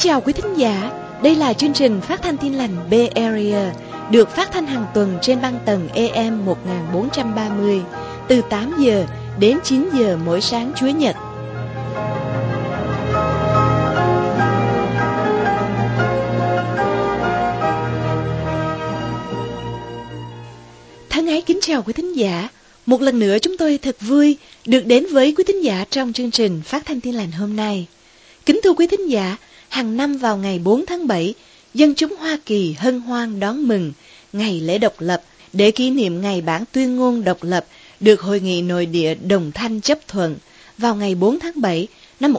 chào quý thính giả, đây là chương trình phát thanh Tin lành Bay Area, được phát thanh hàng tuần trên băng tần AM 1430, từ 8 giờ đến 9 giờ mỗi sáng Chủ nhật. Thân ái kính chào quý thính giả, một lần nữa chúng tôi thật vui được đến với quý thính giả trong chương trình phát thanh Tin lành hôm nay. Kính thưa quý thính giả, hàng năm vào ngày 4 tháng 7, dân chúng Hoa Kỳ hân hoan đón mừng ngày lễ độc lập để kỷ niệm ngày bản tuyên ngôn độc lập được Hội nghị Nội địa Đồng Thanh chấp thuận vào ngày 4 tháng 7 năm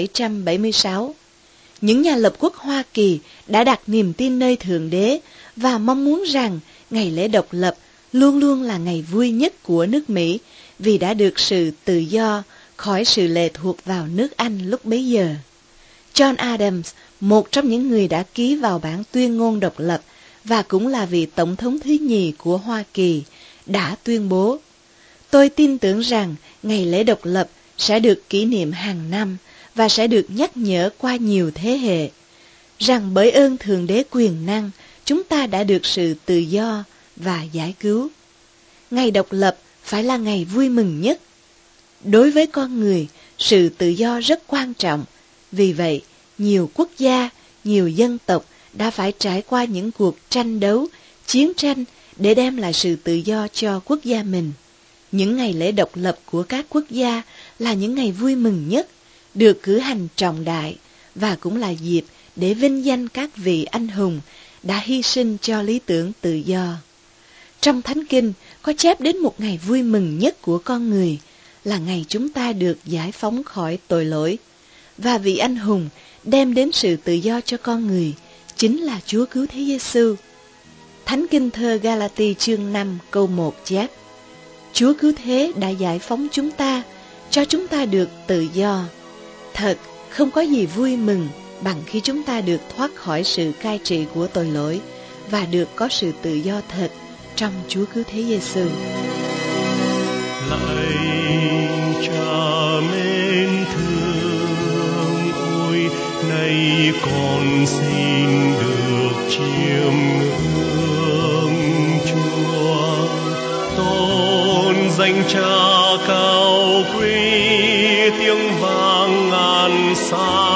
1776. Những nhà lập quốc Hoa Kỳ đã đặt niềm tin nơi Thượng Đế và mong muốn rằng ngày lễ độc lập luôn luôn là ngày vui nhất của nước Mỹ vì đã được sự tự do khỏi sự lệ thuộc vào nước Anh lúc bấy giờ. John Adams, một trong những người đã ký vào bản tuyên ngôn độc lập và cũng là vị tổng thống thứ nhì của Hoa Kỳ, đã tuyên bố: "Tôi tin tưởng rằng ngày lễ độc lập sẽ được kỷ niệm hàng năm và sẽ được nhắc nhở qua nhiều thế hệ, rằng bởi ơn Thượng Đế quyền năng, chúng ta đã được sự tự do và giải cứu. Ngày độc lập phải là ngày vui mừng nhất. Đối với con người, sự tự do rất quan trọng. Vì vậy, nhiều quốc gia, nhiều dân tộc đã phải trải qua những cuộc tranh đấu, chiến tranh để đem lại sự tự do cho quốc gia mình. Những ngày lễ độc lập của các quốc gia là những ngày vui mừng nhất, được cử hành trọng đại và cũng là dịp để vinh danh các vị anh hùng đã hy sinh cho lý tưởng tự do. Trong Thánh Kinh có chép đến một ngày vui mừng nhất của con người là ngày chúng ta được giải phóng khỏi tội lỗi. Và vị anh hùng đem đến sự tự do cho con người chính là Chúa Cứu Thế Giêsu. Thánh Kinh thơ Galati chương 5 câu 1 chép: Chúa Cứu Thế đã giải phóng chúng ta, cho chúng ta được tự do. Thật, không có gì vui mừng bằng khi chúng ta được thoát khỏi sự cai trị của tội lỗi và được có sự tự do thật trong Chúa Cứu Thế Giêsu. Lạy Cha mến thương ôi, nay con xin được chiêm ngưỡng Chúa, tôn danh Cha cao quý, tiếng vang ngàn xa.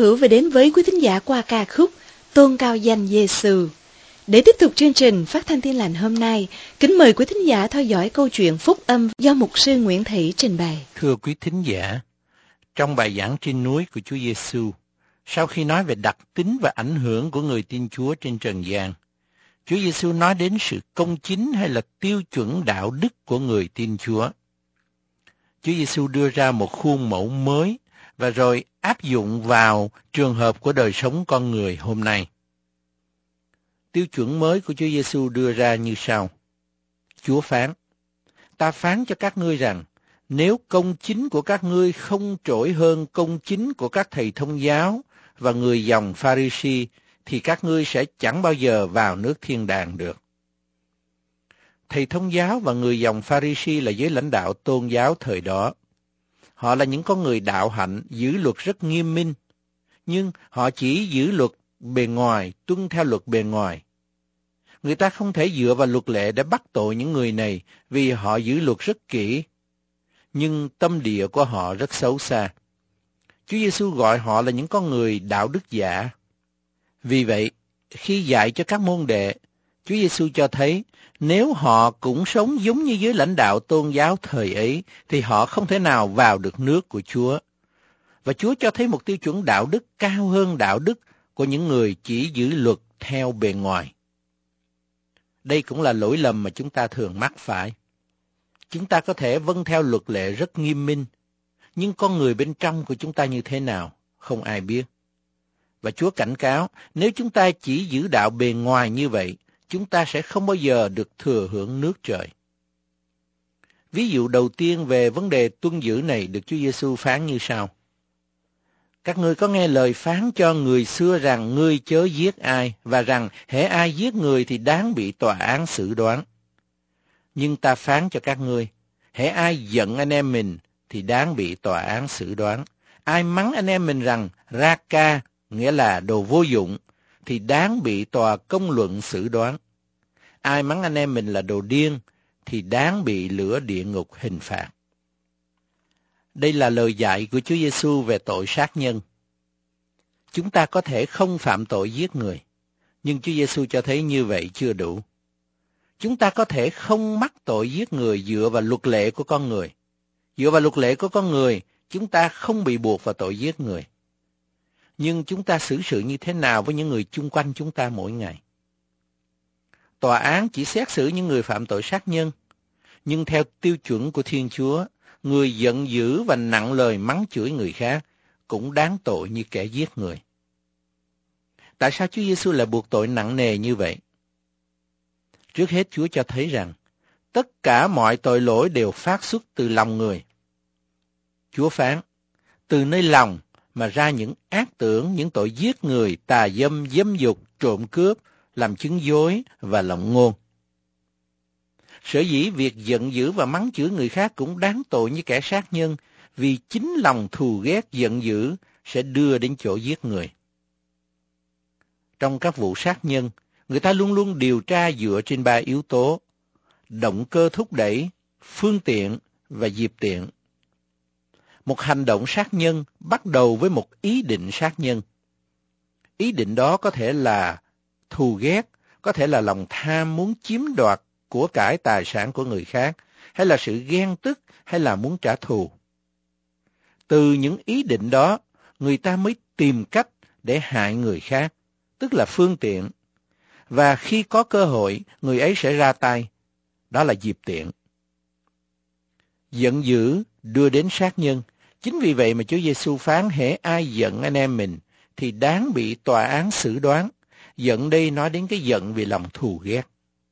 hữu vừa đến với quý thính giả qua ca khúc Tôn Cao Danh Giê-xu. Để tiếp tục chương trình phát thanh Tin Lành hôm nay, kính mời quý thính giả theo dõi câu chuyện phúc âm do mục sư Nguyễn Thị trình bày. Thưa quý thính giả, trong bài giảng trên núi của Chúa Giê-xu, sau khi nói về đặc tính và ảnh hưởng của người tin Chúa trên trần gian, Chúa Giê-xu nói đến sự công chính hay là tiêu chuẩn đạo đức của người tin Chúa. Chúa Giê-xu đưa ra một khuôn mẫu mới và rồi áp dụng vào trường hợp của đời sống con người hôm nay. Tiêu chuẩn mới của Chúa Giê-xu đưa ra như sau. Chúa phán, ta phán cho các ngươi rằng, nếu công chính của các ngươi không trội hơn công chính của các thầy thông giáo và người dòng Pha-ri-si, thì các ngươi sẽ chẳng bao giờ vào nước thiên đàng được. Thầy thông giáo và người dòng Pha-ri-si là giới lãnh đạo tôn giáo thời đó. Họ là những con người đạo hạnh, giữ luật rất nghiêm minh, nhưng họ chỉ giữ luật bề ngoài, tuân theo luật bề ngoài. Người ta không thể dựa vào luật lệ để bắt tội những người này vì họ giữ luật rất kỹ, nhưng tâm địa của họ rất xấu xa. Chúa Giê-xu gọi họ là những con người đạo đức giả. Vì vậy, khi dạy cho các môn đệ, Chúa Giê-xu cho thấy nếu họ cũng sống giống như giới lãnh đạo tôn giáo thời ấy, thì họ không thể nào vào được nước của Chúa. Và Chúa cho thấy một tiêu chuẩn đạo đức cao hơn đạo đức của những người chỉ giữ luật theo bề ngoài. Đây cũng là lỗi lầm mà chúng ta thường mắc phải. Chúng ta có thể vâng theo luật lệ rất nghiêm minh, nhưng con người bên trong của chúng ta như thế nào, không ai biết. Và Chúa cảnh cáo, nếu chúng ta chỉ giữ đạo bề ngoài như vậy, chúng ta sẽ không bao giờ được thừa hưởng nước trời. Ví dụ đầu tiên về vấn đề tuân giữ này được Chúa Giê-xu phán như sau. Các ngươi có nghe lời phán cho người xưa rằng ngươi chớ giết ai, và rằng hễ ai giết người thì đáng bị tòa án xử đoán. Nhưng ta phán cho các ngươi, hễ ai giận anh em mình thì đáng bị tòa án xử đoán. Ai mắng anh em mình rằng Ra-ca, nghĩa là đồ vô dụng, thì đáng bị tòa công luận xử đoán. Ai mắng anh em mình là đồ điên, thì đáng bị lửa địa ngục hình phạt. Đây là lời dạy của Chúa Giê-xu về tội sát nhân. Chúng ta có thể không phạm tội giết người, nhưng Chúa Giê-xu cho thấy như vậy chưa đủ. Chúng ta có thể không mắc tội giết người dựa vào luật lệ của con người. Dựa vào luật lệ của con người, chúng ta không bị buộc vào tội giết người. Nhưng chúng ta xử sự như thế nào với những người chung quanh chúng ta mỗi ngày? Tòa án chỉ xét xử những người phạm tội sát nhân, nhưng theo tiêu chuẩn của Thiên Chúa, người giận dữ và nặng lời mắng chửi người khác cũng đáng tội như kẻ giết người. Tại sao Chúa Giê-xu lại buộc tội nặng nề như vậy? Trước hết Chúa cho thấy rằng, tất cả mọi tội lỗi đều phát xuất từ lòng người. Chúa phán, từ nơi lòng mà ra những ác tưởng, những tội giết người, tà dâm, dâm dục, trộm cướp, làm chứng dối và lộng ngôn. Sở dĩ việc giận dữ và mắng chửi người khác cũng đáng tội như kẻ sát nhân, vì chính lòng thù ghét giận dữ sẽ đưa đến chỗ giết người. Trong các vụ sát nhân, người ta luôn luôn điều tra dựa trên 3 yếu tố: động cơ thúc đẩy, phương tiện và dịp tiện. Một hành động sát nhân bắt đầu với một ý định sát nhân. Ý định đó có thể là thù ghét, có thể là lòng tham muốn chiếm đoạt của cải tài sản của người khác, hay là sự ghen tức, hay là muốn trả thù. Từ những ý định đó, người ta mới tìm cách để hại người khác, tức là phương tiện. Và khi có cơ hội, người ấy sẽ ra tay, đó là dịp tiện. Giận dữ đưa đến sát nhân. Chính vì vậy mà Chúa Giê-xu phán hễ ai giận anh em mình thì đáng bị tòa án xử đoán. Giận đây nói đến cái giận vì lòng thù ghét.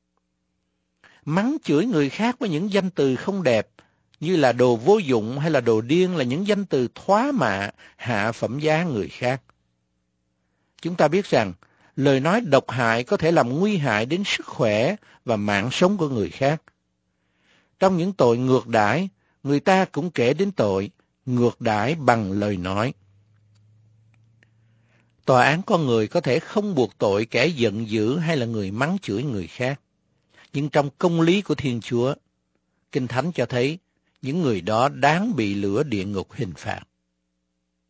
Mắng chửi người khác với những danh từ không đẹp như là đồ vô dụng hay là đồ điên là những danh từ thoá mạ, hạ phẩm giá người khác. Chúng ta biết rằng lời nói độc hại có thể làm nguy hại đến sức khỏe và mạng sống của người khác. Trong những tội ngược đãi, người ta cũng kể đến tội ngược đãi bằng lời nói. Tòa án con người có thể không buộc tội kẻ giận dữ hay là người mắng chửi người khác. Nhưng trong công lý của Thiên Chúa, Kinh Thánh cho thấy những người đó đáng bị lửa địa ngục hình phạt.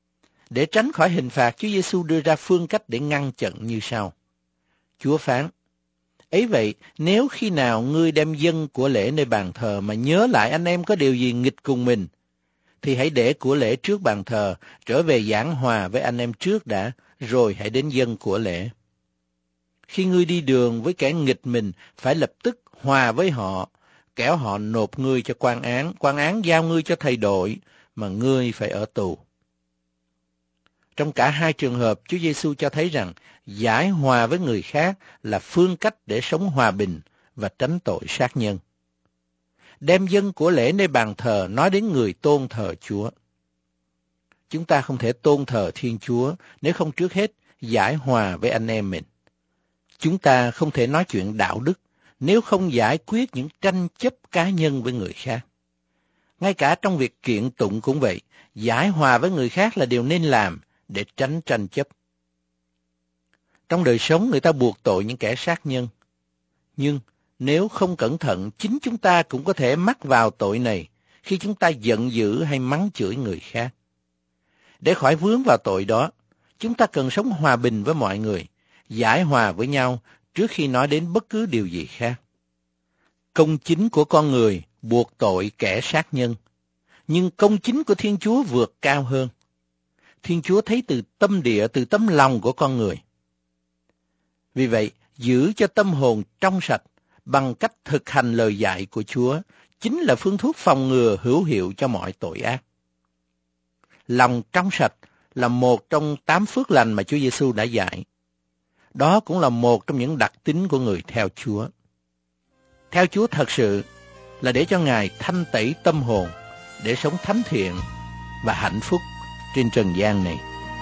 Để tránh khỏi hình phạt, Chúa Giêsu đưa ra phương cách để ngăn chặn như sau. Chúa phán: ấy vậy, nếu khi nào ngươi đem dâng của lễ nơi bàn thờ mà nhớ lại anh em có điều gì nghịch cùng mình, thì hãy để của lễ trước bàn thờ, trở về giảng hòa với anh em trước đã, rồi hãy đến dâng của lễ. Khi ngươi đi đường với kẻ nghịch mình, phải lập tức hòa với họ, kẻo họ nộp ngươi cho quan án giao ngươi cho thầy đội, mà ngươi phải ở tù. Trong cả hai trường hợp, Chúa Giêsu cho thấy rằng giải hòa với người khác là phương cách để sống hòa bình và tránh tội sát nhân. Đem dâng của lễ nơi bàn thờ nói đến người tôn thờ Chúa. Chúng ta không thể tôn thờ Thiên Chúa nếu không trước hết giải hòa với anh em mình. Chúng ta không thể nói chuyện đạo đức nếu không giải quyết những tranh chấp cá nhân với người khác. Ngay cả trong việc kiện tụng cũng vậy, giải hòa với người khác là điều nên làm để tránh tranh chấp. Trong đời sống người ta buộc tội những kẻ sát nhân. Nhưng nếu không cẩn thận, chính chúng ta cũng có thể mắc vào tội này khi chúng ta giận dữ hay mắng chửi người khác. Để khỏi vướng vào tội đó, chúng ta cần sống hòa bình với mọi người, giải hòa với nhau trước khi nói đến bất cứ điều gì khác. Công chính của con người buộc tội kẻ sát nhân, nhưng công chính của Thiên Chúa vượt cao hơn. Thiên Chúa thấy từ tâm địa, từ tấm lòng của con người. Vì vậy, giữ cho tâm hồn trong sạch bằng cách thực hành lời dạy của Chúa chính là phương thuốc phòng ngừa hữu hiệu cho mọi tội ác. Lòng trong sạch là một trong 8 phước lành mà Chúa Giêsu đã dạy. Đó cũng là một trong những đặc tính của người theo Chúa. Theo Chúa thật sự là để cho Ngài thanh tẩy tâm hồn, để sống thánh thiện và hạnh phúc trên trần gian này.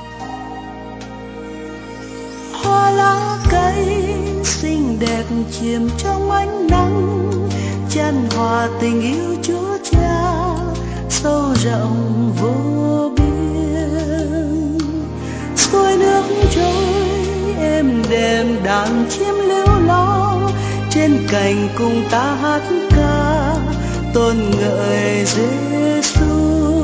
Hoa lá cây xinh đẹp chìm trong ánh nắng, chan hòa tình yêu Chúa Cha sâu rộng vô biên. Suối nước trôi êm đềm, đàn chim líu lo trên cành cùng ta hát ca tôn ngợi Giêsu.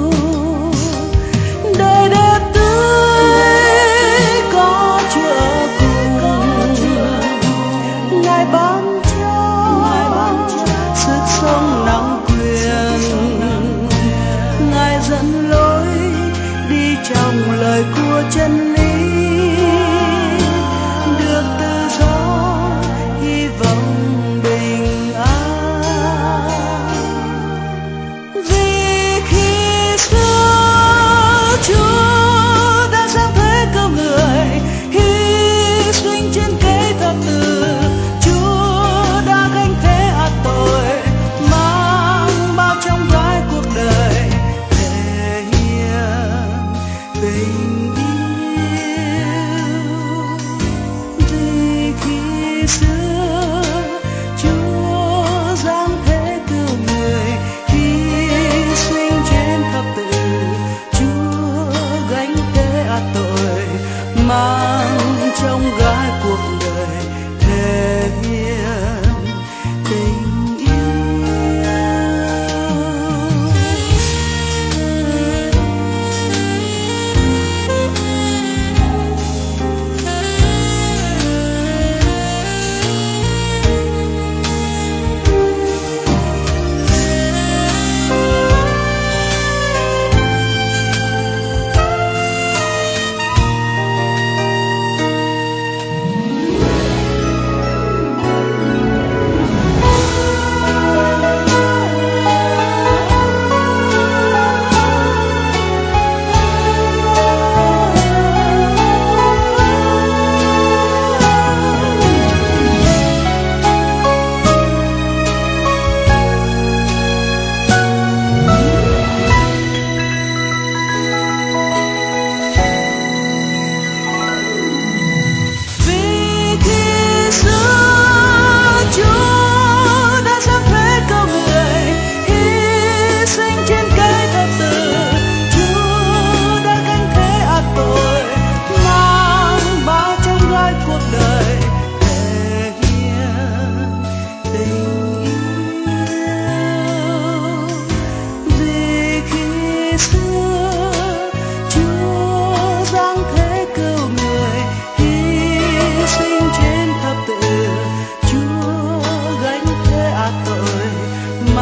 Đời đẹp tươi có Chúa ở cùng, Ngài ban cho sức sống nắng quyền, Ngài dẫn lối đi trong lời của chân lý, được tự do hy vọng bình an. Vì khi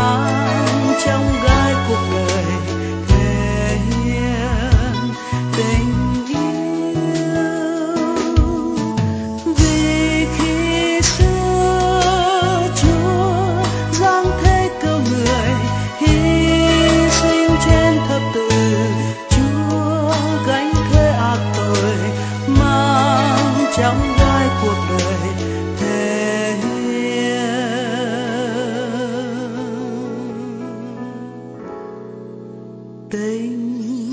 mang trong gai cuộc đời thể hiện tình yêu. Vì khi xưa Chúa giáng thế cứu người, hy sinh trên thập tự, Chúa gánh thuế ác tội, mang trong gai cuộc đời thể hiện tình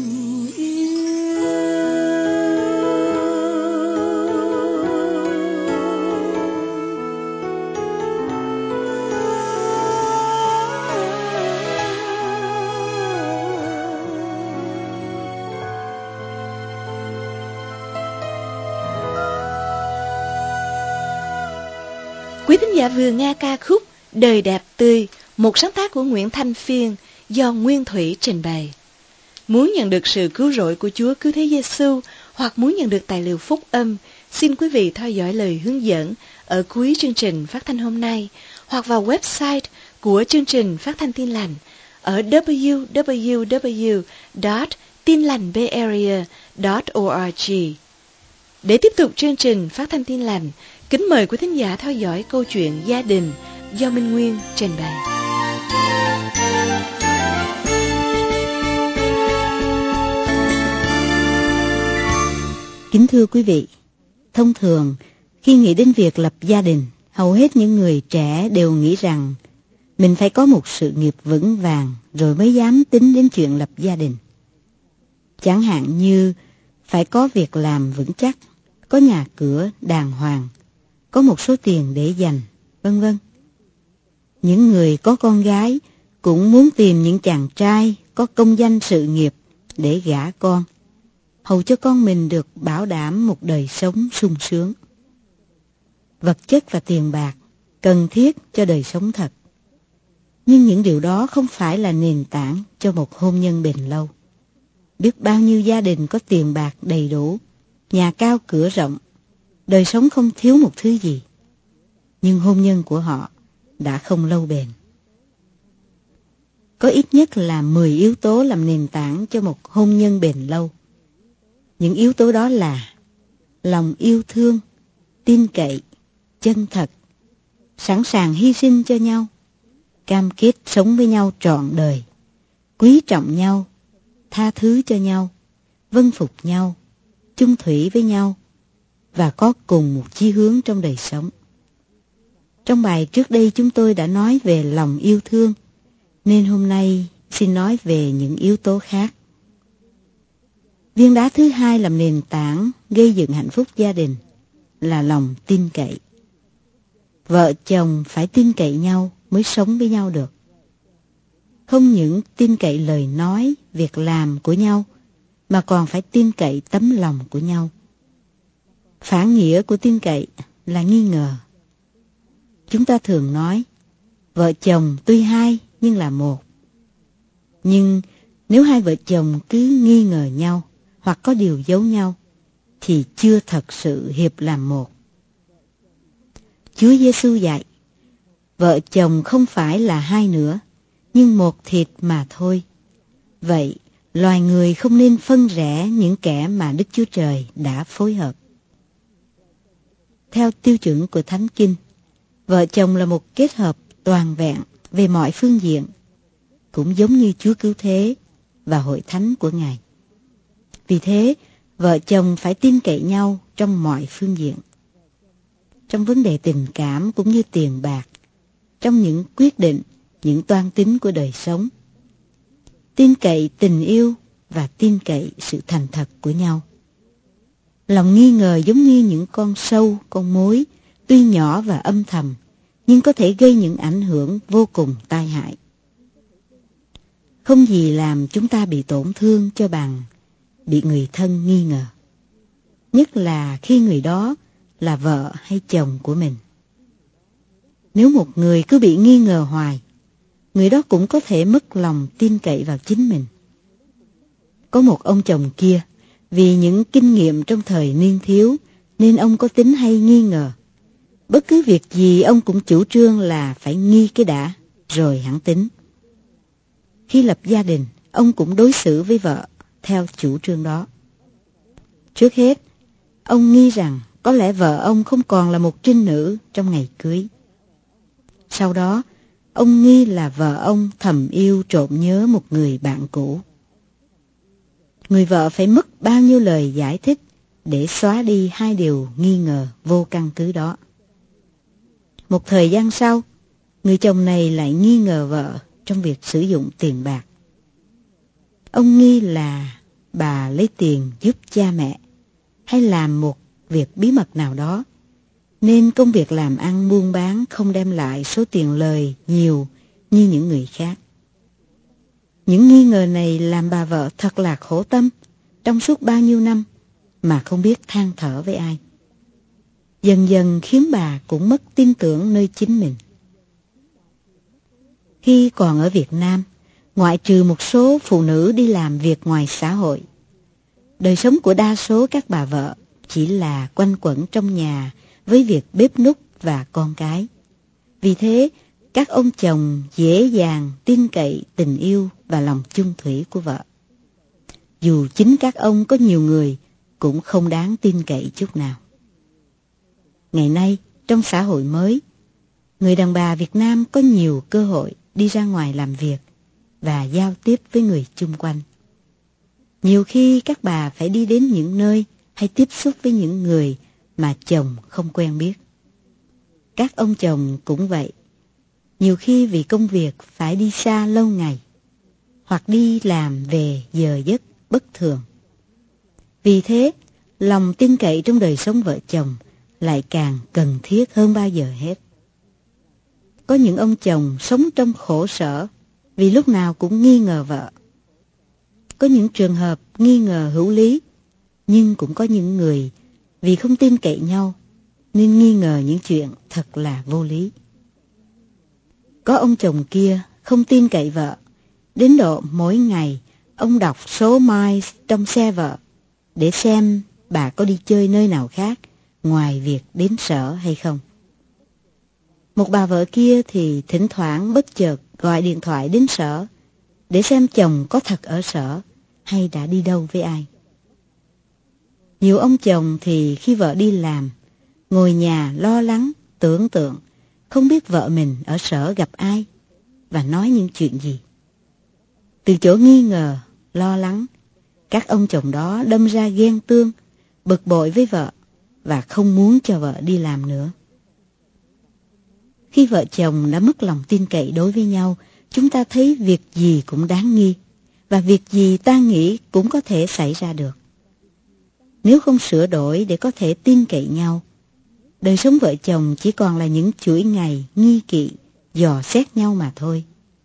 Quý thính giả vừa nghe ca khúc Đời đẹp tươi, một sáng tác của Nguyễn Thanh Phiên do Nguyên Thủy trình bày. Muốn nhận được sự cứu rỗi của Chúa Cứu Thế Giêsu hoặc muốn nhận được tài liệu phúc âm, xin quý vị theo dõi lời hướng dẫn ở cuối chương trình phát thanh hôm nay hoặc vào website của chương trình phát thanh Tin Lành ở www.tinlanhbayarea.org. Để tiếp tục chương trình phát thanh Tin Lành, kính mời quý thính giả theo dõi câu chuyện gia đình do Minh Nguyên trình bày. Kính thưa quý vị, thông thường khi nghĩ đến việc lập gia đình, hầu hết những người trẻ đều nghĩ rằng mình phải có một sự nghiệp vững vàng rồi mới dám tính đến chuyện lập gia đình. Chẳng hạn như phải có việc làm vững chắc, có nhà cửa đàng hoàng, có một số tiền để dành, vân vân. Những người có con gái cũng muốn tìm những chàng trai có công danh sự nghiệp để gả con, hầu cho con mình được bảo đảm một đời sống sung sướng. Vật chất và tiền bạc cần thiết cho đời sống thật, nhưng những điều đó không phải là nền tảng cho một hôn nhân bền lâu. Biết bao nhiêu gia đình có tiền bạc đầy đủ, nhà cao cửa rộng, đời sống không thiếu một thứ gì, nhưng hôn nhân của họ đã không lâu bền. Có ít nhất là 10 yếu tố làm nền tảng cho một hôn nhân bền lâu. Những yếu tố đó là lòng yêu thương, tin cậy, chân thật, sẵn sàng hy sinh cho nhau, cam kết sống với nhau trọn đời, quý trọng nhau, tha thứ cho nhau, vâng phục nhau, chung thủy với nhau và có cùng một chí hướng trong đời sống. Trong bài trước đây chúng tôi đã nói về lòng yêu thương, nên hôm nay xin nói về những yếu tố khác. Viên đá thứ hai làm nền tảng gây dựng hạnh phúc gia đình là lòng tin cậy. Vợ chồng phải tin cậy nhau mới sống với nhau được. Không những tin cậy lời nói, việc làm của nhau, mà còn phải tin cậy tấm lòng của nhau. Phản nghĩa của tin cậy là nghi ngờ. Chúng ta thường nói, vợ chồng tuy hai nhưng là một. Nhưng nếu hai vợ chồng cứ nghi ngờ nhau hoặc có điều giấu nhau, thì chưa thật sự hiệp làm một. Chúa Giêsu dạy, vợ chồng không phải là hai nữa, nhưng một thịt mà thôi. Vậy, loài người không nên phân rẽ những kẻ mà Đức Chúa Trời đã phối hợp. Theo tiêu chuẩn của Thánh Kinh, vợ chồng là một kết hợp toàn vẹn về mọi phương diện, cũng giống như Chúa Cứu Thế và hội thánh của Ngài. Vì thế, vợ chồng phải tin cậy nhau trong mọi phương diện. Trong vấn đề tình cảm cũng như tiền bạc, trong những quyết định, những toan tính của đời sống. Tin cậy tình yêu và tin cậy sự thành thật của nhau. Lòng nghi ngờ giống như những con sâu, con mối, tuy nhỏ và âm thầm, nhưng có thể gây những ảnh hưởng vô cùng tai hại. Không gì làm chúng ta bị tổn thương cho bằng bị người thân nghi ngờ. Nhất là khi người đó là vợ hay chồng của mình. Nếu một người cứ bị nghi ngờ hoài, người đó cũng có thể mất lòng tin cậy vào chính mình. Có một ông chồng kia, vì những kinh nghiệm trong thời niên thiếu, nên ông có tính hay nghi ngờ. Bất cứ việc gì ông cũng chủ trương là phải nghi cái đã, rồi hẵng tính. Khi lập gia đình, ông cũng đối xử với vợ theo chủ trương đó. Trước hết, ông nghi rằng có lẽ vợ ông không còn là một trinh nữ trong ngày cưới. Sau đó, ông nghi là vợ ông thầm yêu trộm nhớ một người bạn cũ. Người vợ phải mất bao nhiêu lời giải thích để xóa đi hai điều nghi ngờ vô căn cứ đó. Một thời gian sau, người chồng này lại nghi ngờ vợ trong việc sử dụng tiền bạc. Ông nghi là bà lấy tiền giúp cha mẹ hay làm một việc bí mật nào đó, nên công việc làm ăn buôn bán không đem lại số tiền lời nhiều như những người khác. Những nghi ngờ này làm bà vợ thật là khổ tâm trong suốt bao nhiêu năm mà không biết than thở với ai. Dần dần khiến bà cũng mất tin tưởng nơi chính mình. Khi còn ở Việt Nam, ngoại trừ một số phụ nữ đi làm việc ngoài xã hội, đời sống của đa số các bà vợ chỉ là quanh quẩn trong nhà với việc bếp núc và con cái. Vì thế, các ông chồng dễ dàng tin cậy tình yêu và lòng chung thủy của vợ. Dù chính các ông có nhiều người cũng không đáng tin cậy chút nào. Ngày nay, trong xã hội mới, người đàn bà Việt Nam có nhiều cơ hội đi ra ngoài làm việc và giao tiếp với người chung quanh. Nhiều khi các bà phải đi đến những nơi hay tiếp xúc với những người mà chồng không quen biết. Các ông chồng cũng vậy. Nhiều khi vì công việc phải đi xa lâu ngày, hoặc đi làm về giờ giấc bất thường. Vì thế, lòng tin cậy trong đời sống vợ chồng lại càng cần thiết hơn bao giờ hết. Có những ông chồng sống trong khổ sở vì lúc nào cũng nghi ngờ vợ. Có những trường hợp nghi ngờ hữu lý, nhưng cũng có những người vì không tin cậy nhau nên nghi ngờ những chuyện thật là vô lý. Có ông chồng kia không tin cậy vợ, đến độ mỗi ngày ông đọc số miles trong xe vợ để xem bà có đi chơi nơi nào khác ngoài việc đến sở hay không. Một bà vợ kia thì thỉnh thoảng bất chợt gọi điện thoại đến sở để xem chồng có thật ở sở hay đã đi đâu với ai. Nhiều ông chồng thì khi vợ đi làm, ngồi nhà lo lắng, tưởng tượng, không biết vợ mình ở sở gặp ai và nói những chuyện gì. Từ chỗ nghi ngờ, lo lắng, các ông chồng đó đâm ra ghen tương, bực bội với vợ và không muốn cho vợ đi làm nữa. Khi vợ chồng đã mất lòng tin cậy đối với nhau, chúng ta thấy việc gì cũng đáng nghi, và việc gì ta nghĩ cũng có thể xảy ra được. Nếu không sửa đổi để có thể tin cậy nhau, đời sống vợ chồng chỉ còn là những chuỗi ngày nghi kỵ, dò xét nhau mà thôi.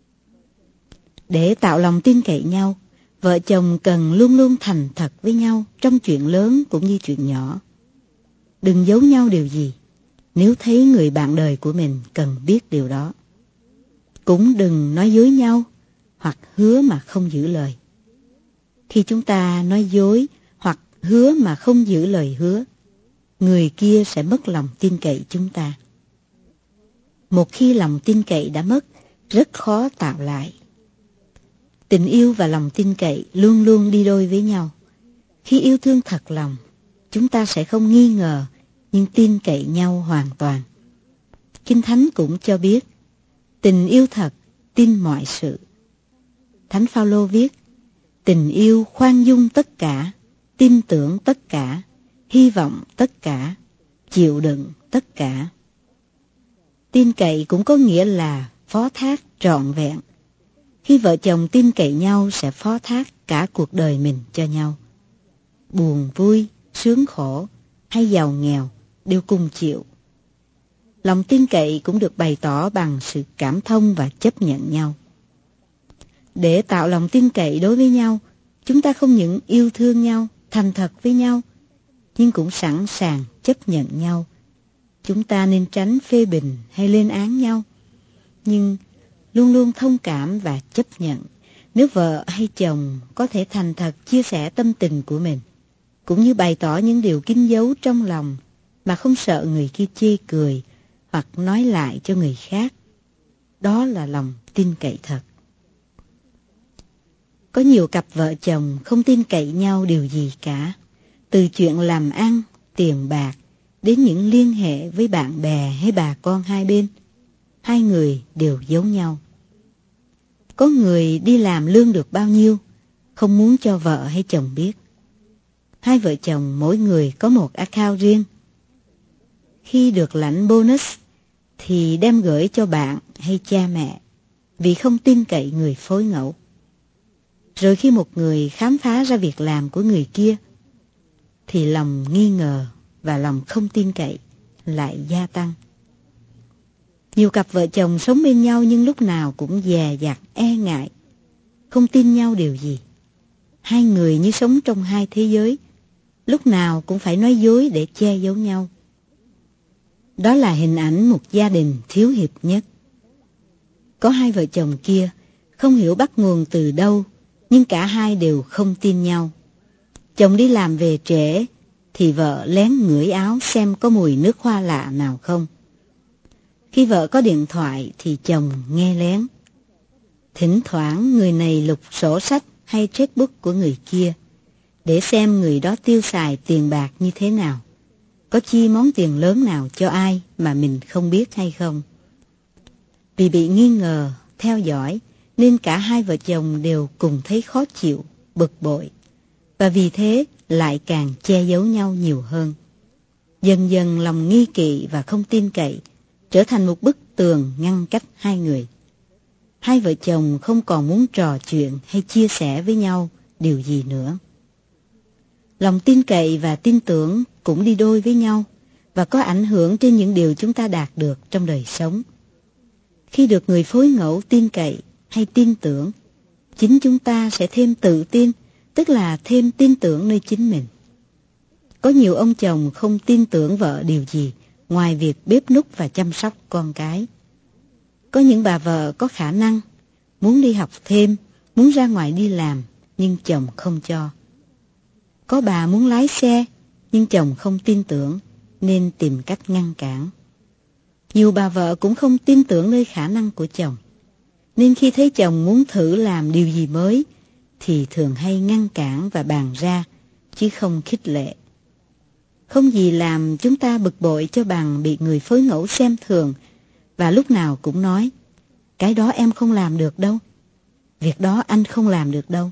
Để tạo lòng tin cậy nhau, vợ chồng cần luôn luôn thành thật với nhau trong chuyện lớn cũng như chuyện nhỏ. Đừng giấu nhau điều gì nếu thấy người bạn đời của mình cần biết điều đó. Cũng đừng nói dối nhau hoặc hứa mà không giữ lời. Khi chúng ta nói dối hoặc hứa mà không giữ lời hứa, người kia sẽ mất lòng tin cậy chúng ta. Một khi lòng tin cậy đã mất, rất khó tạo lại. Tình yêu và lòng tin cậy luôn luôn đi đôi với nhau. Khi yêu thương thật lòng, chúng ta sẽ không nghi ngờ, nhưng tin cậy nhau hoàn toàn. Kinh Thánh cũng cho biết, tình yêu thật tin mọi sự. Thánh Phaolô viết, tình yêu khoan dung tất cả, tin tưởng tất cả, hy vọng tất cả, chịu đựng tất cả. Tin cậy cũng có nghĩa là phó thác trọn vẹn. Khi vợ chồng tin cậy nhau sẽ phó thác cả cuộc đời mình cho nhau. Buồn vui, sướng khổ hay giàu nghèo đều cùng chịu. Lòng tin cậy cũng được bày tỏ bằng sự cảm thông và chấp nhận nhau. Để tạo lòng tin cậy đối với nhau, chúng ta không những yêu thương nhau, thành thật với nhau, nhưng cũng sẵn sàng chấp nhận nhau. Chúng ta nên tránh phê bình hay lên án nhau, nhưng luôn luôn thông cảm và chấp nhận. Nếu vợ hay chồng có thể thành thật chia sẻ tâm tình của mình, cũng như bày tỏ những điều kín giấu trong lòng mà không sợ người kia chê cười hoặc nói lại cho người khác, đó là lòng tin cậy thật. Có nhiều cặp vợ chồng không tin cậy nhau điều gì cả, từ chuyện làm ăn, tiền bạc, đến những liên hệ với bạn bè hay bà con hai bên. Hai người đều giấu nhau. Có người đi làm lương được bao nhiêu, không muốn cho vợ hay chồng biết. Hai vợ chồng mỗi người có một account riêng. Khi được lãnh bonus thì đem gửi cho bạn hay cha mẹ, vì không tin cậy người phối ngẫu. Rồi khi một người khám phá ra việc làm của người kia, thì lòng nghi ngờ và lòng không tin cậy lại gia tăng. Nhiều cặp vợ chồng sống bên nhau nhưng lúc nào cũng dè dặt, e ngại, không tin nhau điều gì. Hai người như sống trong hai thế giới, lúc nào cũng phải nói dối để che giấu nhau. Đó là hình ảnh một gia đình thiếu hiệp nhất. Có hai vợ chồng kia không hiểu bắt nguồn từ đâu, nhưng cả hai đều không tin nhau. Chồng đi làm về trễ thì vợ lén ngửi áo xem có mùi nước hoa lạ nào không. Khi vợ có điện thoại thì chồng nghe lén. Thỉnh thoảng người này lục sổ sách hay checkbook của người kia để xem người đó tiêu xài tiền bạc như thế nào, có chi món tiền lớn nào cho ai mà mình không biết hay không. Vì bị nghi ngờ, theo dõi nên cả hai vợ chồng đều cùng thấy khó chịu, bực bội, và vì thế lại càng che giấu nhau nhiều hơn. Dần dần lòng nghi kỵ và không tin cậy trở thành một bức tường ngăn cách hai người. Hai vợ chồng không còn muốn trò chuyện hay chia sẻ với nhau điều gì nữa. Lòng tin cậy và tin tưởng cũng đi đôi với nhau và có ảnh hưởng trên những điều chúng ta đạt được trong đời sống. Khi được người phối ngẫu tin cậy hay tin tưởng, chính chúng ta sẽ thêm tự tin, tức là thêm tin tưởng nơi chính mình. Có nhiều ông chồng không tin tưởng vợ điều gì ngoài việc bếp núc và chăm sóc con cái. Có những bà vợ có khả năng, muốn đi học thêm, muốn ra ngoài đi làm, nhưng chồng không cho. Có bà muốn lái xe, nhưng chồng không tin tưởng, nên tìm cách ngăn cản. Nhiều bà vợ cũng không tin tưởng nơi khả năng của chồng, nên khi thấy chồng muốn thử làm điều gì mới, thì thường hay ngăn cản và bàn ra, chứ không khích lệ. Không gì làm chúng ta bực bội cho bằng bị người phối ngẫu xem thường, và lúc nào cũng nói, cái đó em không làm được đâu, việc đó anh không làm được đâu.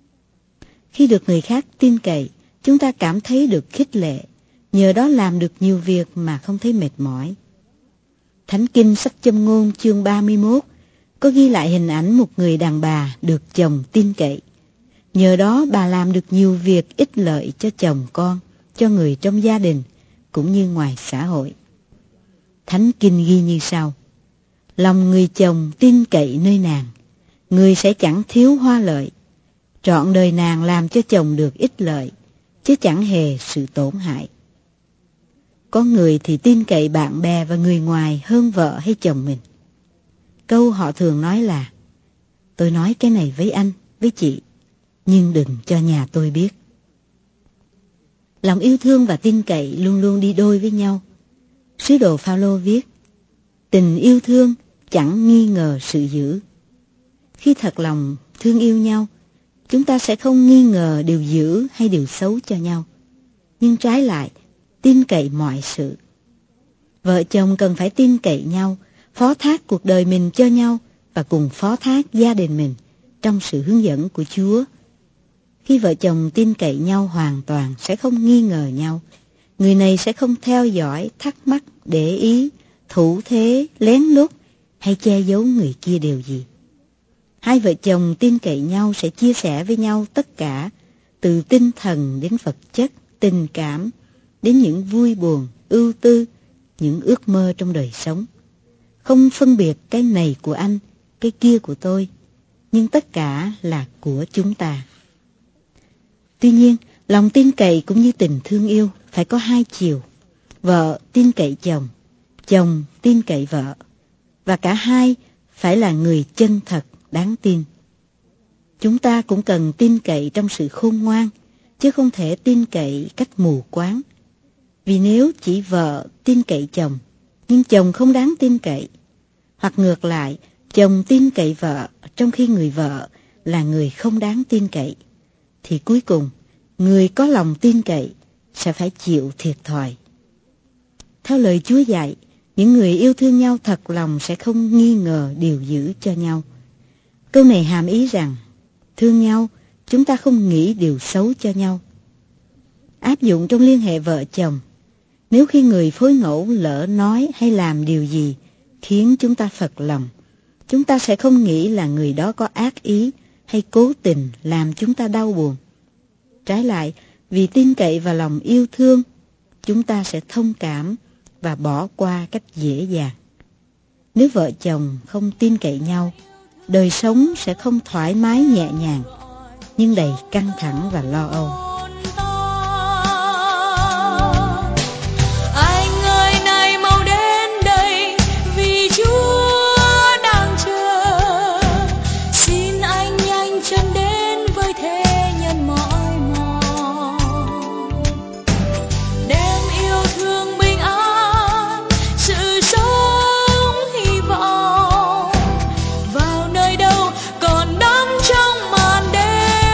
Khi được người khác tin cậy, chúng ta cảm thấy được khích lệ, nhờ đó làm được nhiều việc mà không thấy mệt mỏi. Thánh Kinh sách Châm Ngôn chương 31 có ghi lại hình ảnh một người đàn bà được chồng tin cậy. Nhờ đó bà làm được nhiều việc ích lợi cho chồng con, cho người trong gia đình, cũng như ngoài xã hội. Thánh Kinh ghi như sau: lòng người chồng tin cậy nơi nàng, người sẽ chẳng thiếu hoa lợi. Trọn đời nàng làm cho chồng được ích lợi, chứ chẳng hề sự tổn hại. Có người thì tin cậy bạn bè và người ngoài hơn vợ hay chồng mình. Câu họ thường nói là: tôi nói cái này với anh, với chị, nhưng đừng cho nhà tôi biết. Lòng yêu thương và tin cậy luôn luôn đi đôi với nhau. Sứ đồ Phao-lô viết: tình yêu thương chẳng nghi ngờ sự dữ. Khi thật lòng thương yêu nhau, chúng ta sẽ không nghi ngờ điều dữ hay điều xấu cho nhau, nhưng trái lại tin cậy mọi sự. Vợ chồng cần phải tin cậy nhau, phó thác cuộc đời mình cho nhau và cùng phó thác gia đình mình trong sự hướng dẫn của Chúa. Khi vợ chồng tin cậy nhau hoàn toàn sẽ không nghi ngờ nhau. Người này sẽ không theo dõi, thắc mắc, để ý, thủ thế, lén lút hay che giấu người kia điều gì. Hai vợ chồng tin cậy nhau sẽ chia sẻ với nhau tất cả, từ tinh thần đến vật chất, tình cảm, đến những vui buồn, ưu tư, những ước mơ trong đời sống. Không phân biệt cái này của anh, cái kia của tôi, nhưng tất cả là của chúng ta. Tuy nhiên, lòng tin cậy cũng như tình thương yêu phải có hai chiều. Vợ tin cậy chồng, chồng tin cậy vợ, và cả hai phải là người chân thật, đáng tin. Chúng ta cũng cần tin cậy trong sự khôn ngoan, chứ không thể tin cậy cách mù quáng. Vì nếu chỉ vợ tin cậy chồng, nhưng chồng không đáng tin cậy, hoặc ngược lại, chồng tin cậy vợ trong khi người vợ là người không đáng tin cậy, thì cuối cùng người có lòng tin cậy sẽ phải chịu thiệt thòi. Theo lời Chúa dạy, những người yêu thương nhau thật lòng sẽ không nghi ngờ điều dữ cho nhau. Câu này hàm ý rằng, thương nhau, chúng ta không nghĩ điều xấu cho nhau. Áp dụng trong liên hệ vợ chồng, nếu khi người phối ngẫu lỡ nói hay làm điều gì khiến chúng ta phật lòng, chúng ta sẽ không nghĩ là người đó có ác ý hay cố tình làm chúng ta đau buồn. Trái lại, vì tin cậy và lòng yêu thương, chúng ta sẽ thông cảm và bỏ qua cách dễ dàng. Nếu vợ chồng không tin cậy nhau, đời sống sẽ không thoải mái nhẹ nhàng, nhưng đầy căng thẳng và lo âu. Anh ơi này mau đến đây, vì Chúa đang chờ. Xin anh nhanh chân đến với thế nhân mỏi mòn, đem yêu thương bình an, sự sống hy vọng vào nơi đâu còn đắm trong màn đêm.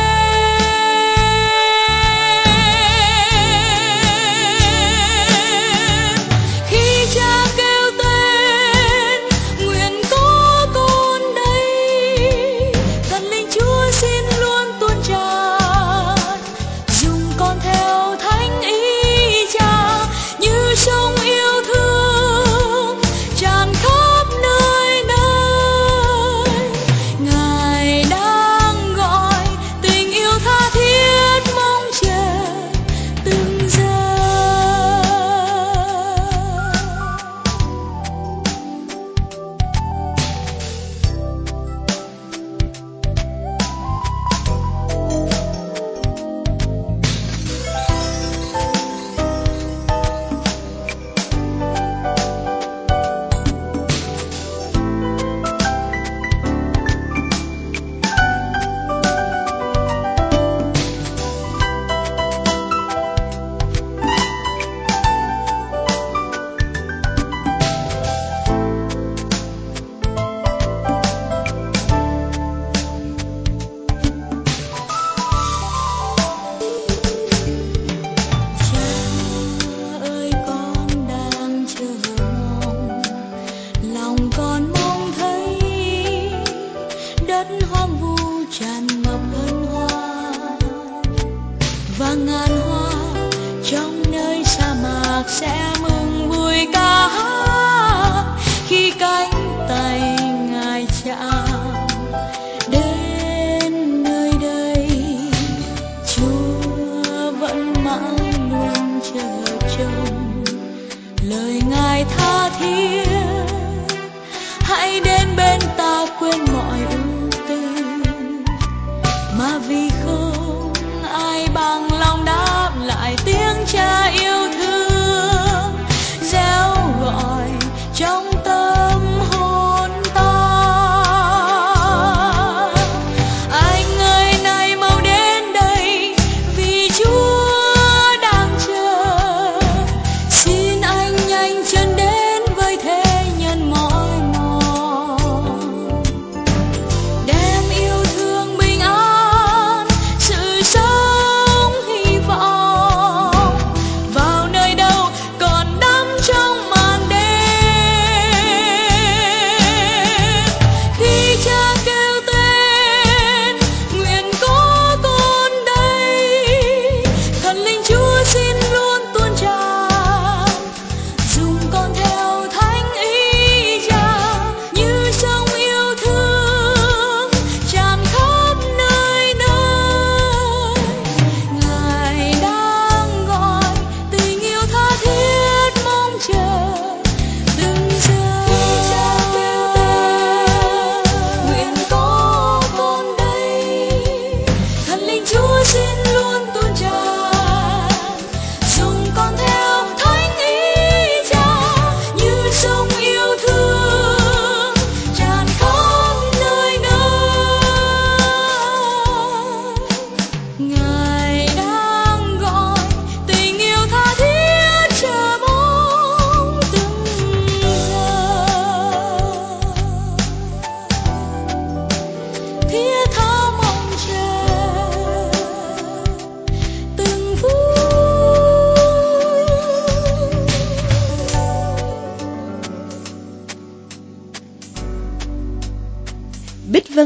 Khi Cha kêu tên, nguyện có con đây, thần linh Chúa xin luôn tuôn tràn, dùng con theo thánh ý Cha, như sông yêu thương tràn khắp nơi nơi. Ngài đang gọi tình yêu tha thiết mong chờ từng giờ. Cha ơi con đang chờ mong, lòng con mong thấy đất hoang vu tràn ngập hân hoan, và ngàn hoa trong nơi sa mạc sẽ mừng vui ca hát khi cánh tay Ngài chạm đến nơi đây. Chúa vẫn mãi luôn chờ trông lời Ngài tha thiết, hãy đến bên ta quên mọi ưu tư, mà vì không ai bằng lòng đáp lại tiếng Cha yêu thương, réo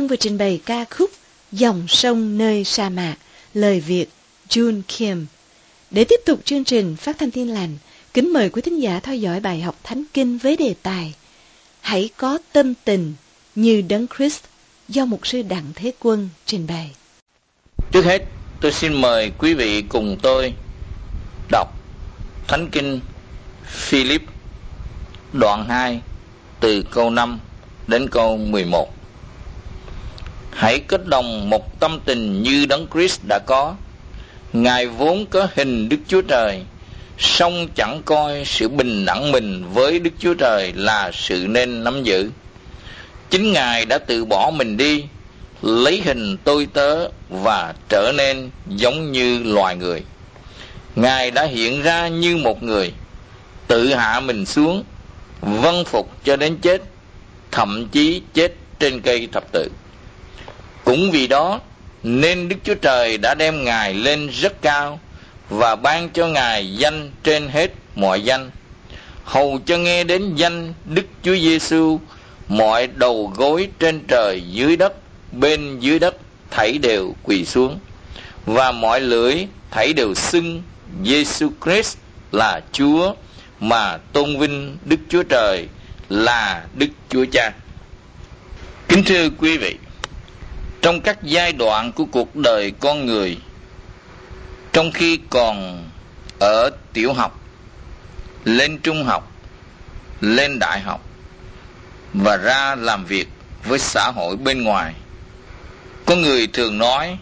Xuân vừa trình bày ca khúc Dòng sông nơi sa mạc, lời Việt June Kim. Để tiếp tục chương trình phát thanh Tin Lành, kính mời quý thính giả theo dõi bài học Thánh Kinh với đề tài Hãy có tâm tình như Đấng Christ do mục sư Đặng Thế Quân trình bày. Trước hết, tôi xin mời quý vị cùng tôi đọc Thánh Kinh Philip đoạn 2 từ câu 5 đến câu 11. Hãy kết đồng một tâm tình như Đấng Christ đã có. Ngài vốn có hình Đức Chúa Trời, song chẳng coi sự bình đẳng mình với Đức Chúa Trời là sự nên nắm giữ. Chính Ngài đã tự bỏ mình đi, lấy hình tôi tớ và trở nên giống như loài người. Ngài đã hiện ra như một người, tự hạ mình xuống, vâng phục cho đến chết, thậm chí chết trên cây thập tự. Cũng vì đó nên Đức Chúa Trời đã đem Ngài lên rất cao và ban cho Ngài danh trên hết mọi danh, hầu cho nghe đến danh Đức Chúa Giêsu, mọi đầu gối trên trời dưới đất, bên dưới đất thảy đều quỳ xuống, và mọi lưỡi thảy đều xưng Giêsu Christ là Chúa, mà tôn vinh Đức Chúa Trời là Đức Chúa Cha. Kính thưa quý vị, trong các giai đoạn của cuộc đời con người, trong khi còn ở tiểu học, lên trung học, lên đại học và ra làm việc với xã hội bên ngoài, có người thường nói: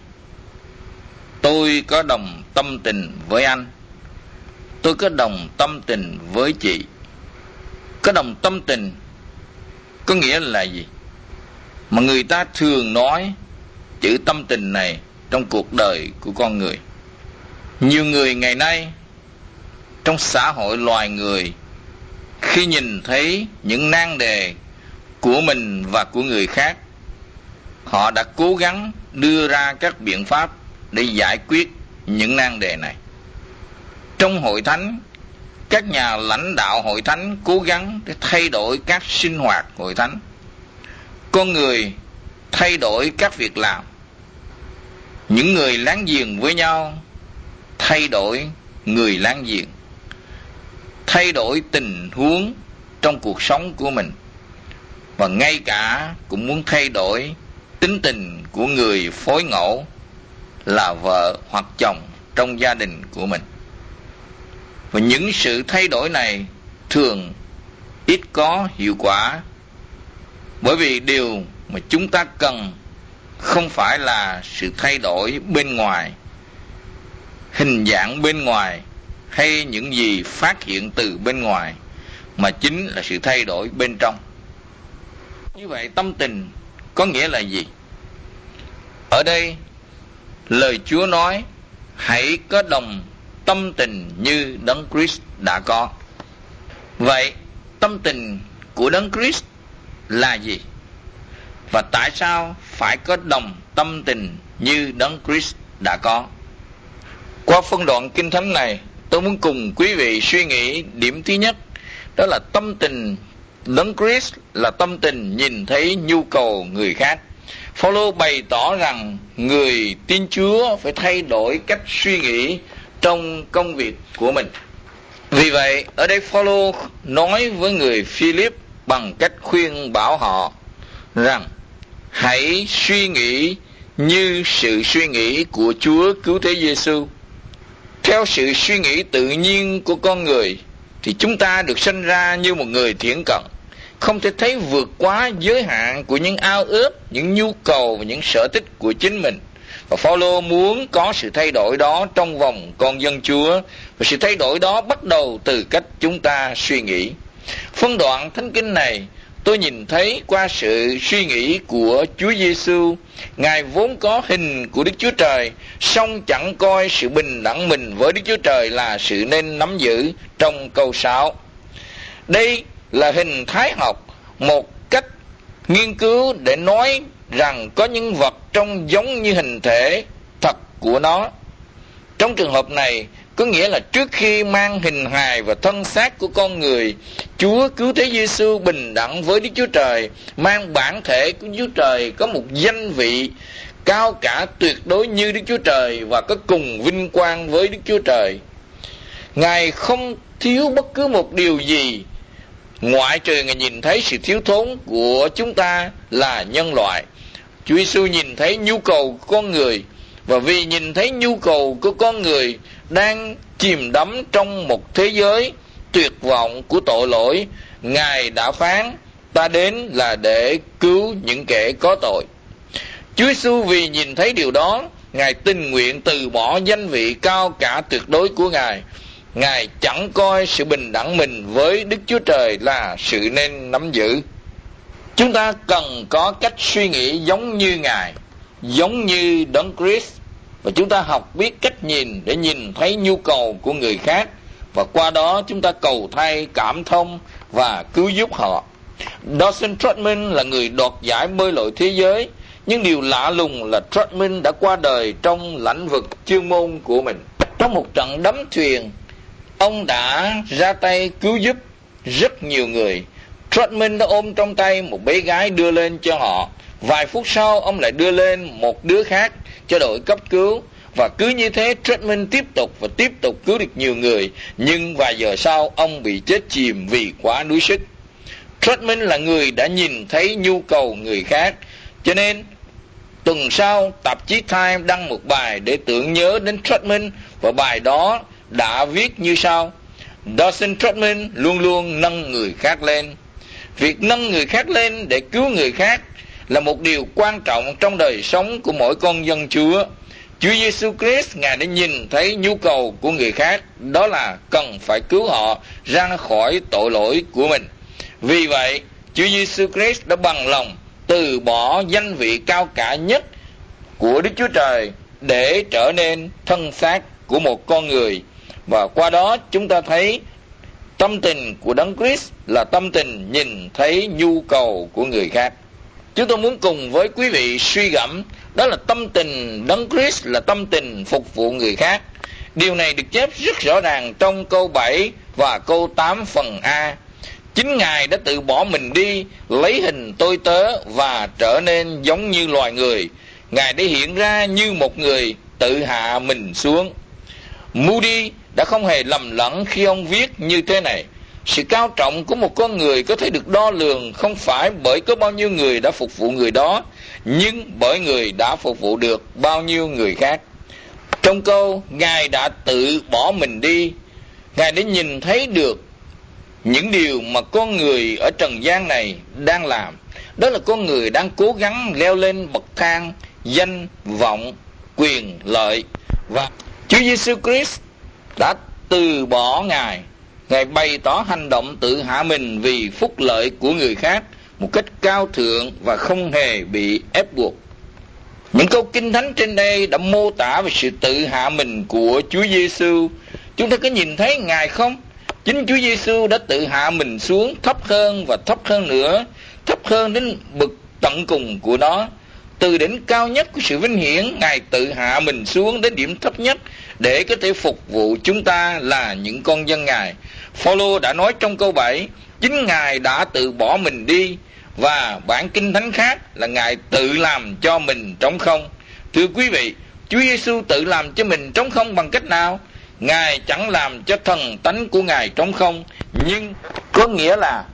tôi có đồng tâm tình với anh, tôi có đồng tâm tình với chị. Có đồng tâm tình có nghĩa là gì? Mà người ta thường nói chữ tâm tình này trong cuộc đời của con người. Nhiều người ngày nay trong xã hội loài người, khi nhìn thấy những nan đề của mình và của người khác, họ đã cố gắng đưa ra các biện pháp để giải quyết những nan đề này. Trong hội thánh, các nhà lãnh đạo hội thánh cố gắng để thay đổi các sinh hoạt hội thánh. Con người thay đổi các việc làm. Những người láng giềng với nhau thay đổi người láng giềng, thay đổi tình huống trong cuộc sống của mình, và ngay cả cũng muốn thay đổi tính tình của người phối ngẫu là vợ hoặc chồng trong gia đình của mình. Và những sự thay đổi này thường ít có hiệu quả, bởi vì điều mà chúng ta cần không phải là sự thay đổi bên ngoài, hình dạng bên ngoài hay những gì phát hiện từ bên ngoài, mà chính là sự thay đổi bên trong. Như vậy tâm tình có nghĩa là gì? Ở đây lời Chúa nói hãy có đồng tâm tình như Đấng Christ đã có. Vậy tâm tình của Đấng Christ là gì? Và tại sao phải có đồng tâm tình như Đấng Christ đã có? Qua phân đoạn kinh thánh này, tôi muốn cùng quý vị suy nghĩ điểm thứ nhất, đó là tâm tình Đấng Christ là tâm tình nhìn thấy nhu cầu người khác. Phao-lô bày tỏ rằng người tin Chúa phải thay đổi cách suy nghĩ trong công việc của mình. Vì vậy, ở đây Phao-lô nói với người Philip bằng cách khuyên bảo họ rằng hãy suy nghĩ như sự suy nghĩ của Chúa Cứu Thế Giêsu. Theo sự suy nghĩ tự nhiên của con người thì chúng ta được sinh ra như một người thiển cận, không thể thấy vượt quá giới hạn của những ao ước, những nhu cầu và những sở thích của chính mình. Và Phao-lô muốn có sự thay đổi đó trong vòng con dân Chúa, và sự thay đổi đó bắt đầu từ cách chúng ta suy nghĩ. Phân đoạn Thánh Kinh này tôi nhìn thấy qua sự suy nghĩ của Chúa Giêsu. Ngài vốn có hình của Đức Chúa Trời, song chẳng coi sự bình đẳng mình với Đức Chúa Trời là sự nên nắm giữ trong câu 6. Đây là hình thái học, một cách nghiên cứu để nói rằng có những vật trông giống như hình thể thật của nó. Trong trường hợp này, Có nghĩa là trước khi mang hình hài và thân xác của con người, Chúa Cứu Thế Giêsu bình đẳng với Đức Chúa Trời, mang bản thể của Chúa Trời, có một danh vị cao cả tuyệt đối như Đức Chúa Trời và có cùng vinh quang với Đức Chúa Trời. Ngài không thiếu bất cứ một điều gì, ngoại trừ Ngài nhìn thấy sự thiếu thốn của chúng ta là nhân loại. Chúa Giêsu nhìn thấy nhu cầu của con người, và vì nhìn thấy nhu cầu của con người đang chìm đắm trong một thế giới tuyệt vọng của tội lỗi, Ngài đã phán: ta đến là để cứu những kẻ có tội. Chúa Giêsu vì nhìn thấy điều đó, Ngài tình nguyện từ bỏ danh vị cao cả tuyệt đối của Ngài. Ngài chẳng coi sự bình đẳng mình với Đức Chúa Trời là sự nên nắm giữ. Chúng ta cần có cách suy nghĩ giống như Ngài, giống như Đấng Christ, và chúng ta học biết cách nhìn để nhìn thấy nhu cầu của người khác, và qua đó chúng ta cầu thay, cảm thông và cứu giúp họ. Dawson Trotman là người đoạt giải bơi lội thế giới, nhưng điều lạ lùng là Trotman đã qua đời trong lĩnh vực chuyên môn của mình. Trong một trận đắm thuyền, ông đã ra tay cứu giúp rất nhiều người. Trotman đã ôm trong tay một bé gái đưa lên cho họ. Vài phút sau, ông lại đưa lên một đứa khác cho đội cấp cứu. Và cứ như thế, Trotman tiếp tục cứu được nhiều người. Nhưng vài giờ sau, ông bị chết chìm vì quá đuối sức. Trotman là người đã nhìn thấy nhu cầu người khác. Cho nên, tuần sau, tạp chí Time đăng một bài để tưởng nhớ đến Trotman, và bài đó đã viết như sau: Dawson Trotman luôn luôn nâng người khác lên. Việc nâng người khác lên để cứu người khác là một điều quan trọng trong đời sống của mỗi con dân Chúa. Chúa Giêsu Christ, Ngài đã nhìn thấy nhu cầu của người khác, đó là cần phải cứu họ ra khỏi tội lỗi của mình. Vì vậy, Chúa Giêsu Christ đã bằng lòng từ bỏ danh vị cao cả nhất của Đức Chúa Trời để trở nên thân xác của một con người. Và qua đó chúng ta thấy tâm tình của Đấng Christ là tâm tình nhìn thấy nhu cầu của người khác. Chúng tôi muốn cùng với quý vị suy gẫm, đó là tâm tình Đấng Christ là tâm tình phục vụ người khác. Điều này được chép rất rõ ràng trong câu 7 và câu 8 phần A. Chính Ngài đã tự bỏ mình đi, lấy hình tôi tớ và trở nên giống như loài người. Ngài đã hiện ra như một người, tự hạ mình xuống. Moody đã không hề lầm lẫn khi ông viết như thế này: sự cao trọng của một con người có thể được đo lường không phải bởi có bao nhiêu người đã phục vụ người đó, nhưng bởi người đã phục vụ được bao nhiêu người khác. Trong câu Ngài đã tự bỏ mình đi, Ngài đã nhìn thấy được những điều mà con người ở trần gian này đang làm. Đó là con người đang cố gắng leo lên bậc thang danh vọng, quyền lợi, và Chúa Giêsu Christ đã từ bỏ Ngài. Ngài bày tỏ hành động tự hạ mình vì phúc lợi của người khác một cách cao thượng và không hề bị ép buộc. Những câu kinh thánh trên đây đã mô tả về sự tự hạ mình của Chúa Giêsu. Chúng ta có nhìn thấy Ngài không? Chính Chúa Giêsu đã tự hạ mình xuống thấp hơn và thấp hơn nữa, thấp hơn đến bậc tận cùng của nó. Từ đỉnh cao nhất của sự vinh hiển, Ngài tự hạ mình xuống đến điểm thấp nhất để có thể phục vụ chúng ta là những con dân Ngài. Phaolô đã nói trong câu 7, chính Ngài đã tự bỏ mình đi, và bản kinh thánh khác là Ngài tự làm cho mình trống không. Thưa quý vị, Chúa Giêsu tự làm cho mình trống không bằng cách nào? Ngài chẳng làm cho thần tánh của Ngài trống không, nhưng có nghĩa là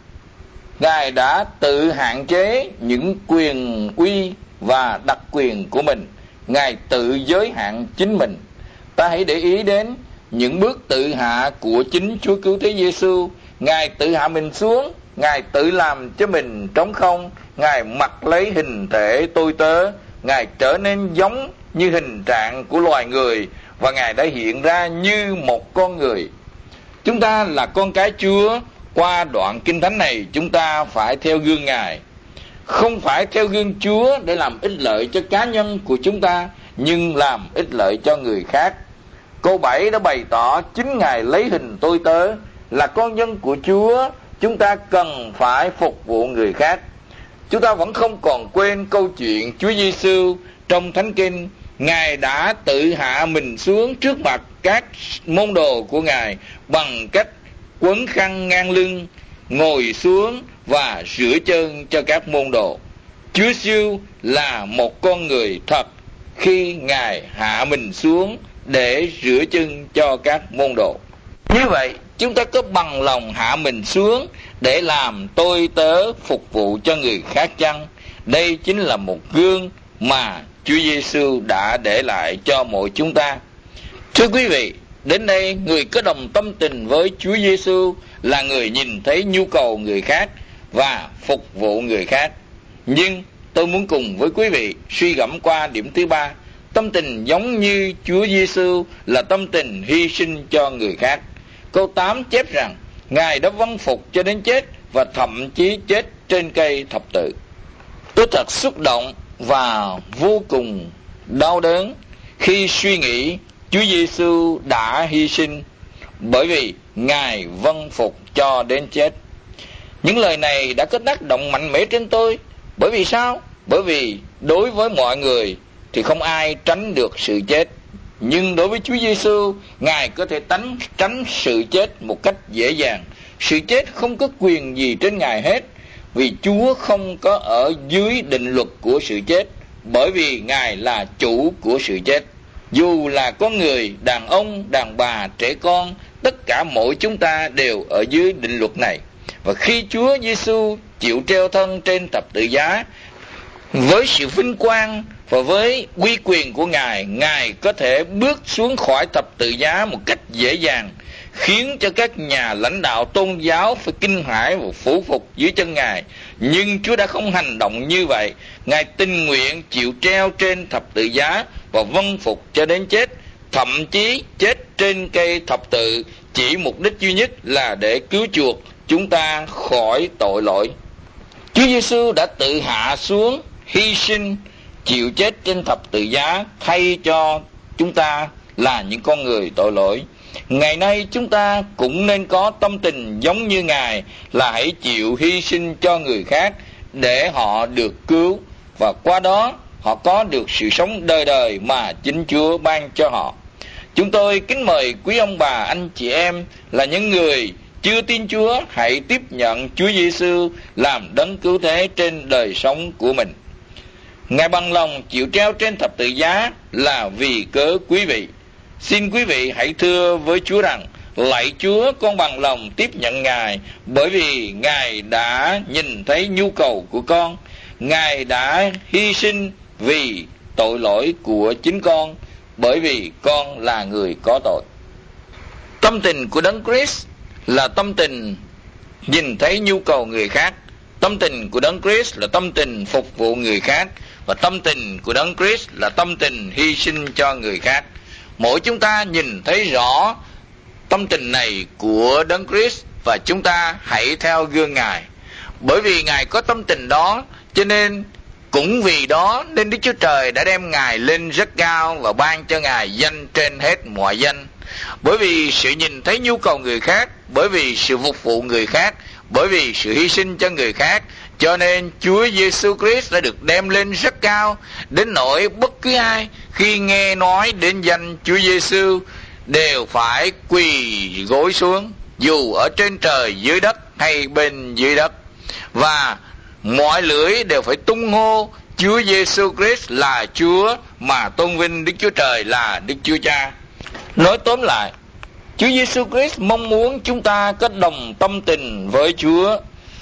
Ngài đã tự hạn chế những quyền uy và đặc quyền của mình. Ngài tự giới hạn chính mình. Ta hãy để ý đến những bước tự hạ của chính Chúa Cứu Thế Giêsu. Ngài tự hạ mình xuống, Ngài tự làm cho mình trống không, Ngài mặc lấy hình thể tôi tớ, Ngài trở nên giống như hình trạng của loài người, và Ngài đã hiện ra như một con người. Chúng ta là con cái Chúa. Qua đoạn kinh thánh này chúng ta phải theo gương Ngài, không phải theo gương Chúa để làm ích lợi cho cá nhân của chúng ta, nhưng làm ích lợi cho người khác. Câu 7 đã bày tỏ chính Ngài lấy hình tôi tớ. Là con dân của Chúa, chúng ta cần phải phục vụ người khác. Chúng ta vẫn không còn quên câu chuyện Chúa Giêsu trong Thánh Kinh Ngài đã tự hạ mình xuống trước mặt các môn đồ của Ngài bằng cách quấn khăn ngang lưng, ngồi xuống và rửa chân cho các môn đồ. Chúa Giêsu là một con người thật khi Ngài hạ mình xuống để rửa chân cho các môn đồ. Như vậy, chúng ta có bằng lòng hạ mình xuống để làm tôi tớ phục vụ cho người khác chăng? Đây chính là một gương mà Chúa Giêsu đã để lại cho mỗi chúng ta. Thưa quý vị, đến đây người có đồng tâm tình với Chúa Giêsu là người nhìn thấy nhu cầu người khác và phục vụ người khác. Nhưng tôi muốn cùng với quý vị suy gẫm qua điểm thứ ba. Tâm tình giống như Chúa Giêsu là tâm tình hy sinh cho người khác. Câu 8 chép rằng Ngài đã vâng phục cho đến chết và thậm chí chết trên cây thập tự. Tôi thật xúc động và vô cùng đau đớn khi suy nghĩ Chúa Giêsu đã hy sinh bởi vì Ngài vâng phục cho đến chết. Những lời này đã có tác động mạnh mẽ trên tôi. Bởi vì sao? Bởi vì đối với mọi người thì không ai tránh được sự chết. Nhưng đối với Chúa Giêsu, Ngài có thể tránh sự chết một cách dễ dàng. Sự chết không có quyền gì trên Ngài hết, vì Chúa không có ở dưới định luật của sự chết, bởi vì Ngài là chủ của sự chết. Dù là con người, đàn ông, đàn bà, trẻ con, tất cả mỗi chúng ta đều ở dưới định luật này. Và khi Chúa Giêsu chịu treo thân trên thập tự giá, với sự vinh quang và với uy quyền của Ngài, Ngài có thể bước xuống khỏi thập tự giá một cách dễ dàng, khiến cho các nhà lãnh đạo tôn giáo phải kinh hãi và phủ phục dưới chân Ngài. Nhưng Chúa đã không hành động như vậy. Ngài tình nguyện chịu treo trên thập tự giá và vâng phục cho đến chết, thậm chí chết trên cây thập tự chỉ mục đích duy nhất là để cứu chuộc chúng ta khỏi tội lỗi. Chúa Giêsu đã tự hạ xuống, hy sinh, chịu chết trên thập tự giá thay cho chúng ta là những con người tội lỗi. Ngày nay chúng ta cũng nên có tâm tình giống như Ngài, là hãy chịu hy sinh cho người khác để họ được cứu, và qua đó họ có được sự sống đời đời mà chính Chúa ban cho họ. Chúng tôi kính mời quý ông bà, anh chị em là những người chưa tin Chúa, hãy tiếp nhận Chúa Giêsu làm đấng cứu thế trên đời sống của mình. Ngài bằng lòng chịu treo trên thập tự giá là vì cớ quý vị. Xin quý vị hãy thưa với Chúa rằng: lạy Chúa, con bằng lòng tiếp nhận Ngài, bởi vì Ngài đã nhìn thấy nhu cầu của con. Ngài đã hy sinh vì tội lỗi của chính con, bởi vì con là người có tội. Tâm tình của Đấng Christ là tâm tình nhìn thấy nhu cầu người khác. Tâm tình của Đấng Christ là tâm tình phục vụ người khác. Và tâm tình của Đấng Christ là tâm tình hy sinh cho người khác. Mỗi chúng ta nhìn thấy rõ tâm tình này của Đấng Christ, và chúng ta hãy theo gương Ngài. Bởi vì Ngài có tâm tình đó, cho nên cũng vì đó nên Đức Chúa Trời đã đem Ngài lên rất cao và ban cho Ngài danh trên hết mọi danh. Bởi vì sự nhìn thấy nhu cầu người khác, bởi vì sự phục vụ người khác, bởi vì sự hy sinh cho người khác, cho nên Chúa Giêsu Christ đã được đem lên rất cao, đến nỗi bất cứ ai khi nghe nói đến danh Chúa Giêsu đều phải quỳ gối xuống, dù ở trên trời dưới đất hay bên dưới đất, và mọi lưỡi đều phải tung hô Chúa Giêsu Christ là Chúa, mà tôn vinh Đức Chúa Trời là Đức Chúa Cha. Nói tóm lại, Chúa Giêsu Christ mong muốn chúng ta có đồng tâm tình với Chúa,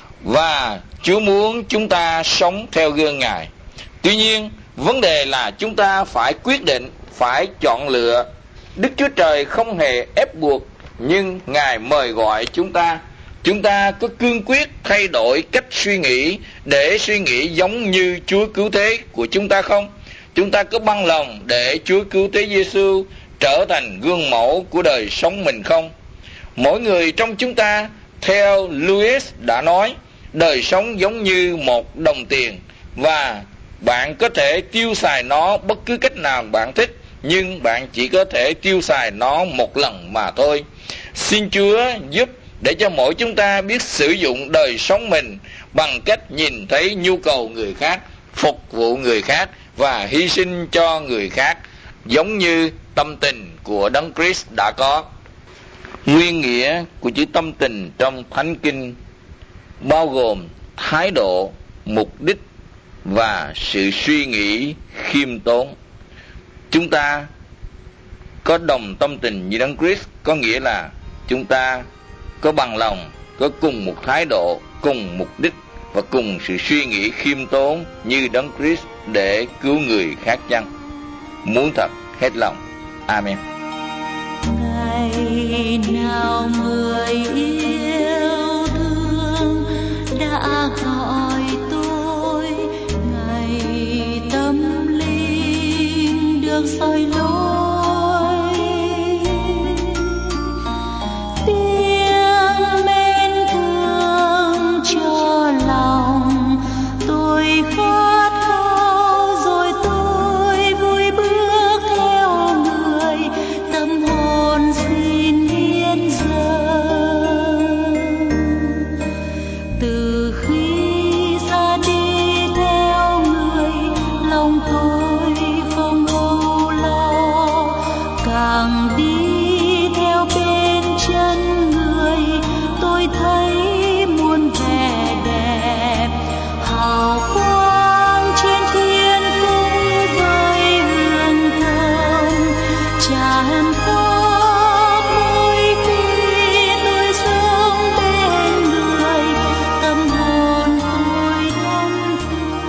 và Chúa muốn chúng ta sống theo gương Ngài. Tuy nhiên, vấn đề là chúng ta phải quyết định, phải chọn lựa. Đức Chúa Trời không hề ép buộc, nhưng Ngài mời gọi chúng ta. Chúng ta có cương quyết thay đổi cách suy nghĩ để suy nghĩ giống như Chúa cứu thế của chúng ta không? Chúng ta có bằng lòng để Chúa cứu thế Giêsu trở thành gương mẫu của đời sống mình không? Mỗi người trong chúng ta, theo Lewis đã nói, đời sống giống như một đồng tiền, và bạn có thể tiêu xài nó bất cứ cách nào bạn thích, nhưng bạn chỉ có thể tiêu xài nó một lần mà thôi. Xin Chúa giúp để cho mỗi chúng ta biết sử dụng đời sống mình bằng cách nhìn thấy nhu cầu người khác, phục vụ người khác và hy sinh cho người khác, giống như tâm tình của Đấng Christ đã có. Nguyên nghĩa của chữ tâm tình trong Thánh Kinh bao gồm thái độ, mục đích và sự suy nghĩ khiêm tốn. Chúng ta có đồng tâm tình như Đấng Christ, có nghĩa là chúng ta có bằng lòng, có cùng một thái độ, cùng mục đích và cùng sự suy nghĩ khiêm tốn như Đấng Christ để cứu người khác chăng? Muốn thật hết lòng. Amen. Ngày nào người yêu thương đã gọi tôi, ngày tâm linh được soi lối, tiếng mến thương cho lòng tôi khát khao, rồi tôi vui bước theo người, tâm hồn xin hiến dâng. Từ khi ra đi theo người, lòng tôi không âu lo, càng đi theo bên chân người, tôi thấy muôn vẻ đẹp, hào quang trên thiên cung với hương thơm tràn khắp mỗi khi tôi sống bên người, tâm hồn tôi đắm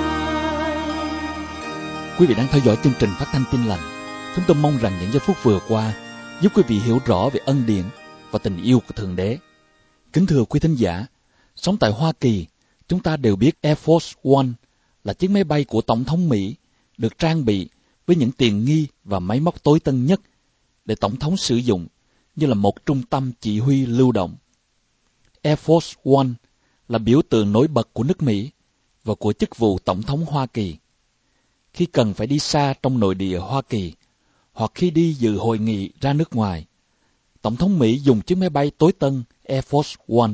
tươi. Quý vị đang theo dõi chương trình phát thanh Tin Lành. Chúng tôi mong rằng những giây phút vừa qua giúp quý vị hiểu rõ về ân điển và tình yêu của Thượng Đế. Kính thưa quý thính giả, sống tại Hoa Kỳ, chúng ta đều biết Air Force One là chiếc máy bay của Tổng thống Mỹ được trang bị với những tiện nghi và máy móc tối tân nhất để Tổng thống sử dụng như là một trung tâm chỉ huy lưu động. Air Force One là biểu tượng nổi bật của nước Mỹ và của chức vụ Tổng thống Hoa Kỳ. Khi cần phải đi xa trong nội địa Hoa Kỳ hoặc khi đi dự hội nghị ra nước ngoài, Tổng thống Mỹ dùng chiếc máy bay tối tân Air Force One.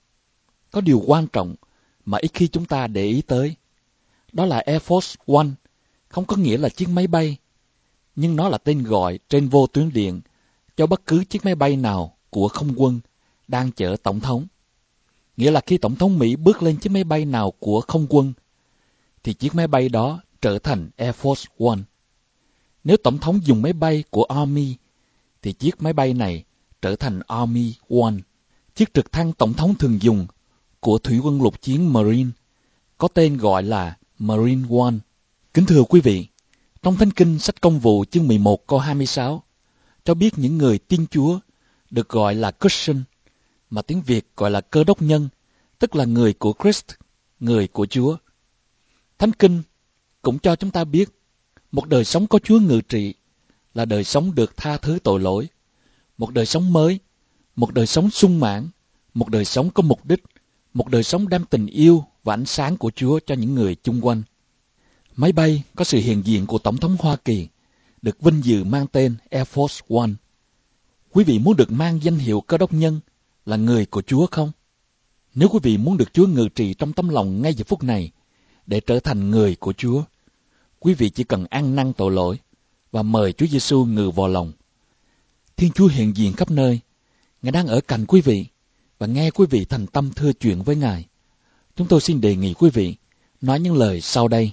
Có điều quan trọng mà ít khi chúng ta để ý tới, đó là Air Force One không có nghĩa là chiếc máy bay, nhưng nó là tên gọi trên vô tuyến điện cho bất cứ chiếc máy bay nào của không quân đang chở Tổng thống. Nghĩa là khi Tổng thống Mỹ bước lên chiếc máy bay nào của không quân, thì chiếc máy bay đó trở thành Air Force One. Nếu Tổng thống dùng máy bay của Army, thì chiếc máy bay này trở thành Army One. Chiếc trực thăng Tổng thống thường dùng của Thủy quân lục chiến Marine có tên gọi là Marine One. Kính thưa quý vị, trong Thánh Kinh sách Công vụ chương 11 câu 26 cho biết những người tin Chúa được gọi là Christian, mà tiếng Việt gọi là Cơ đốc nhân, tức là người của Christ, người của Chúa. Thánh Kinh cũng cho chúng ta biết một đời sống có Chúa ngự trị là đời sống được tha thứ tội lỗi, một đời sống mới, một đời sống sung mãn, một đời sống có mục đích, một đời sống đem tình yêu và ánh sáng của Chúa cho những người chung quanh. Máy bay có sự hiện diện của Tổng thống Hoa Kỳ được vinh dự mang tên Air Force One. Quý vị muốn được mang danh hiệu Cơ đốc nhân là người của Chúa không? Nếu quý vị muốn được Chúa ngự trị trong tấm lòng ngay giờ phút này để trở thành người của Chúa, quý vị chỉ cần ăn năn tội lỗi và mời Chúa Giêsu ngự vào lòng. Thiên Chúa hiện diện khắp nơi, Ngài đang ở cạnh quý vị và nghe quý vị thành tâm thưa chuyện với Ngài. Chúng tôi xin đề nghị quý vị nói những lời sau đây.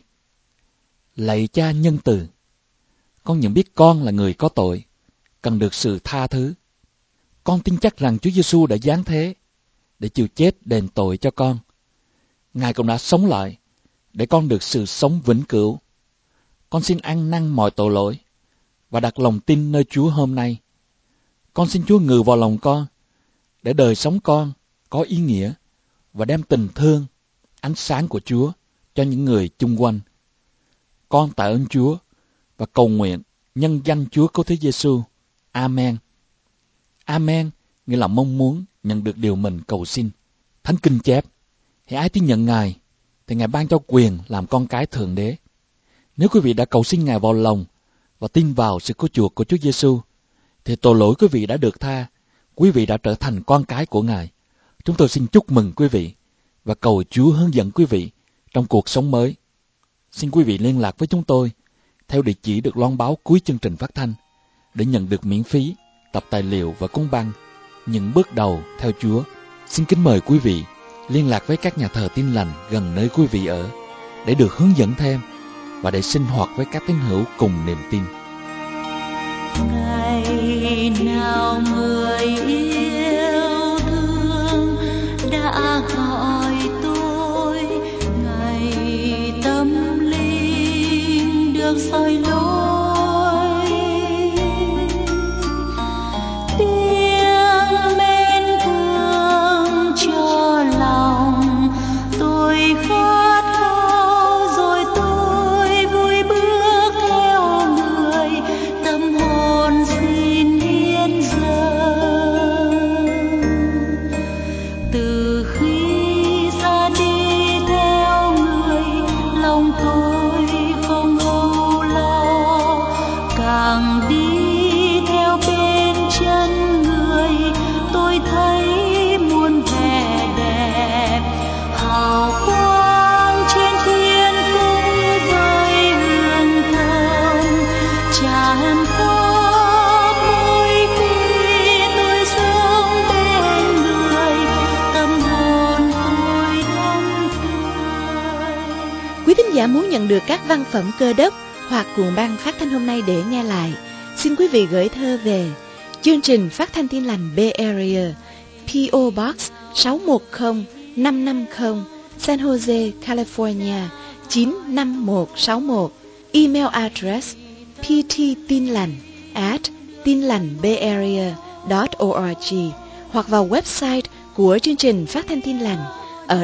Lạy Cha nhân từ, con nhận biết con là người có tội, cần được sự tha thứ. Con tin chắc rằng Chúa Giêsu đã giáng thế để chịu chết đền tội cho con. Ngài cũng đã sống lại để con được sự sống vĩnh cửu. Con xin ăn năn mọi tội lỗi và đặt lòng tin nơi Chúa hôm nay. Con xin Chúa ngự vào lòng con để đời sống con có ý nghĩa và đem tình thương, ánh sáng của Chúa cho những người chung quanh. Con tạ ơn Chúa và cầu nguyện nhân danh Chúa Cứu Thế Giêsu. Amen. Amen nghĩa là mong muốn nhận được điều mình cầu xin. Thánh Kinh chép, hãy ai tin nhận Ngài thì Ngài ban cho quyền làm con cái Thượng Đế. Nếu quý vị đã cầu xin Ngài vào lòng và tin vào sự cứu chuộc của Chúa Giêsu, thì tội lỗi quý vị đã được tha, quý vị đã trở thành con cái của Ngài. Chúng tôi xin chúc mừng quý vị và cầu Chúa hướng dẫn quý vị trong cuộc sống mới. Xin quý vị liên lạc với chúng tôi theo địa chỉ được loan báo cuối chương trình phát thanh để nhận được miễn phí tập tài liệu và cuốn băng Những bước đầu theo Chúa. Xin kính mời quý vị liên lạc với các nhà thờ Tin Lành gần nơi quý vị ở để được hướng dẫn thêm và để sinh hoạt với các tín hữu cùng niềm tin. Ngày nào người yêu thương đã gọi tôi, ngày tâm linh được soi lối, tiếng mến thương cho lòng tôi khát khao, rồi tôi vui bước theo người, tâm hồn xin hiến dâng. Từ khi ra đi theo người, lòng tôi không âu lo, càng đi theo bên chân người, tôi thấy muôn vẻ đẹp. Hào quang trên thiên cung với hương thơm tràn khắp mỗi khi tôi sống bên người, tâm hồn tôi thắm tươi. Quý thính giả muốn nhận được các văn phẩm Cơ Đốc hoặc cuộn băng phát thanh hôm nay để nghe lại, xin quý vị gửi thơ về chương trình Phát thanh Tin Lành Bay Area, P.O. Box 610550, San Jose, California 95161. Email address pttinlành@tinlành.bayarea.org, hoặc vào website của chương trình Phát thanh Tin Lành ở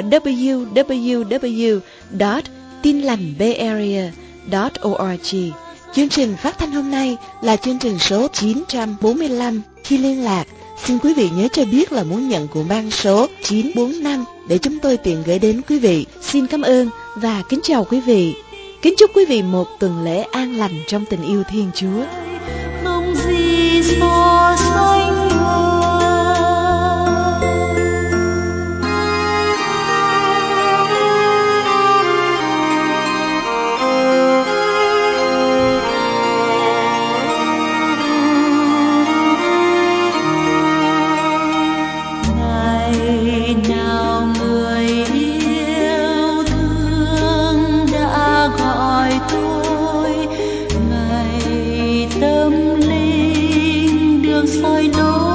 www.tinlành.bayarea.org. Chương trình phát thanh hôm nay là chương trình số 945. Khi liên lạc, xin quý vị nhớ cho biết là muốn nhận cuộn băng số 945 để chúng tôi tiện gửi đến quý vị. Xin cảm ơn và kính chào quý vị. Kính chúc quý vị một tuần lễ an lành trong tình yêu Thiên Chúa. Không gì so sánh ngày nào người yêu thương đã gọi tôi, ngày tâm linh được soi lối.